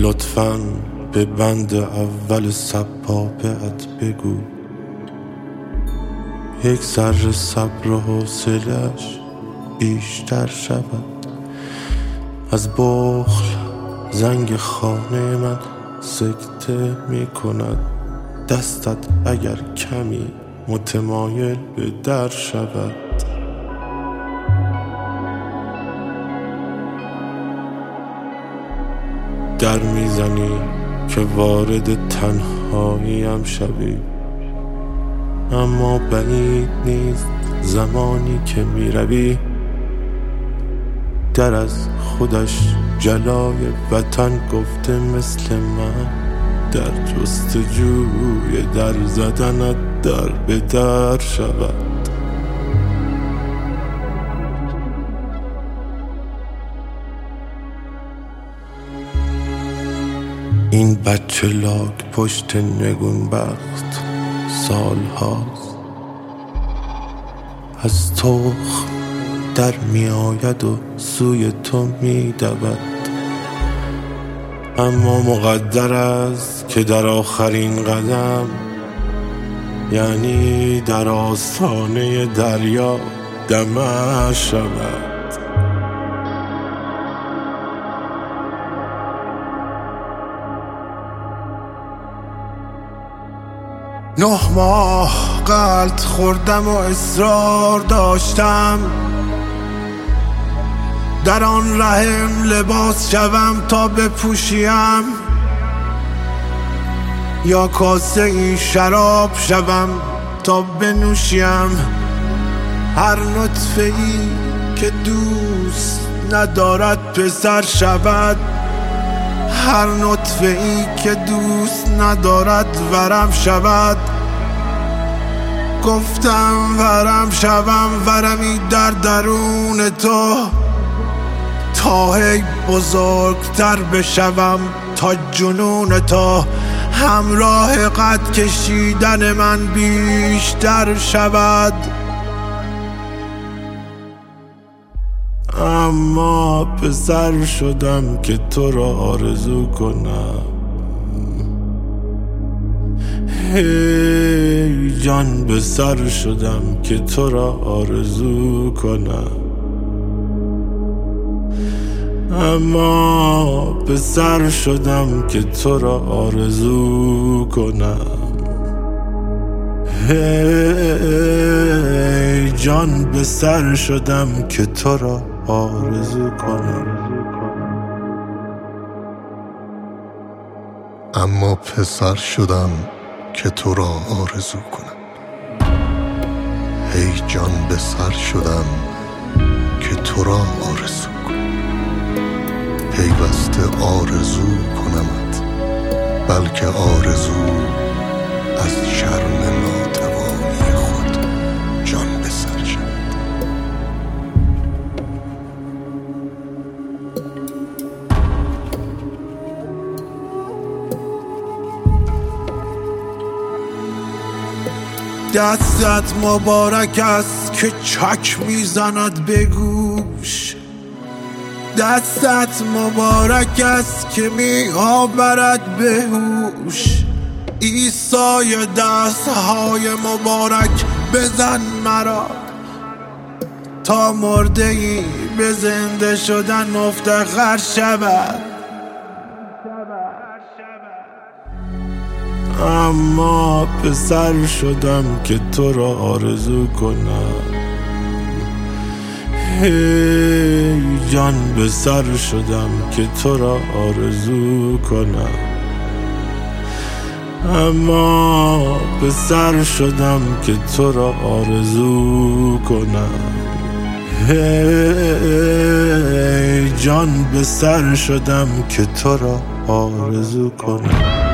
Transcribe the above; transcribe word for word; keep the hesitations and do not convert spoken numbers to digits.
لطفاً به بند اول سبابه‌ات بگو یک ذره صبر و حوصله‌اش بیشتر شود. از بخل زنگ خانه من سکته می کند. دستت اگر کمی متمایل به در شود. در میزنی که وارد تنهاییم شوی، اما بعید نیست زمانی که می روی در از خودش جلای وطن گفته مثل من، در جستجوی در زدنت در به در شود. این بچه لاک پشت نگون بخت سال هاست از تخم در می آید و سوی تو می دود، اما مقدر است که در آخرین قدم، یعنی در آستانه دریا، دمه شود. نه ماه غلط خوردم و اصرار داشتم در آن رحم لباس شوم تا بپوشیم، یا کاسه این شراب شوم تا بنوشیم. هر نطفه ای که دوست ندارد پسر شود، هر نطفه ای که دوست ندارد ورم شود. گفتم ورم شوم، ورمی در درون تو، تا هی بزرگتر بشوم تا جنون تو. همراه قد کشیدن من بیشتر شود، اما پسر شدم که تو را آرزو کنم. هی جان به سر شدم که تو را آرزو کنم، اما پسر شدم که تو را آرزو کنم. هی جان به سر شدم که تو را آرزو کنم، اما پسر شدم که تو را آرزو کنم. هی جان به سر شدم که تو را آرزو کنم. پیوسته آرزو کنمت، بلکه آرزو از شرم ناتوانی خود جان به سر شود. دستت مبارک است که چک میزند به گوش، دستت مبارک است که می آورد به هوش. عیسای دستهای مبارک بزن مرا، تا مرده ای به زنده شدن مفتخر شود. اما پسر شدم که تو را آرزو کنم. هی جان به سر شدم که تو را آرزو کنم، اما به سر شدم که تو را آرزو کنم. هی جان به سر شدم که تو را آرزو کنم.